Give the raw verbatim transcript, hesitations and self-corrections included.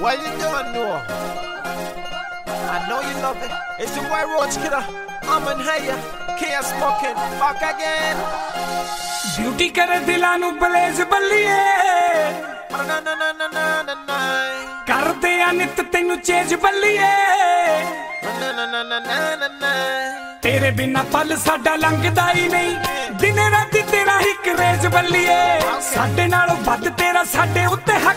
What you doing, Noah? I know you love it. It's your boy Roach Killer. I'm in here. Can't smoking. Fuck again. Beauty करे दिलां नू बलेज बल्लिए Na na na na na na na. करदे आ नित तैनू चेज बल्लिए Na na na na na na na. तेरे बिना पल साडा लंघदा ही नहीं दिन रात तेरा ही क्रेज बल्लिए साडे नालों वध तेरा साडे उत्ते हक